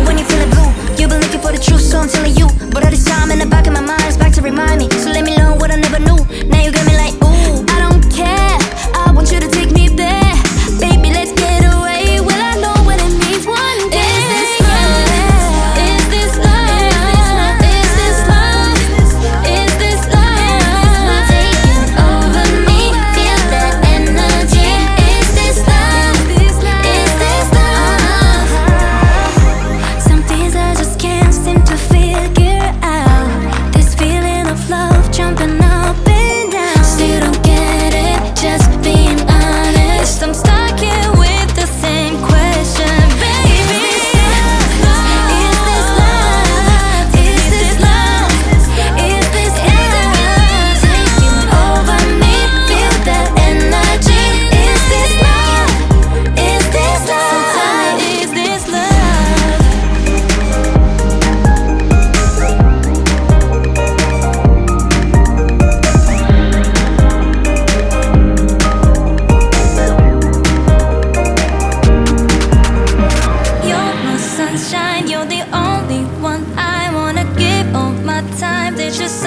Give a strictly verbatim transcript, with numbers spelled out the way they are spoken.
when you're feeling blue. You've been looking for the truth, so I'm telling you. But all this time in the back of my mind is back to remind me. So let me learn what I never knew. Now you got me like, ooh, I don't care, I want you to take me there. Baby, let's get away. Will I know what it means one day? Is this love? Is this love? Is this love? Is this love? Taking over me, feel that energy. Is this love? Is this love? Some things I just can't seem to figure out. This feeling of love jumping up and down. Still don't get it, just being honest. I'm stuck here with the same question, baby. Is this love? Is this love? Is this love? Taking over me, feel that energy. Is this love? Is this love? Is this love? You're my sunshine, you're the only one I wanna give all my time. There's just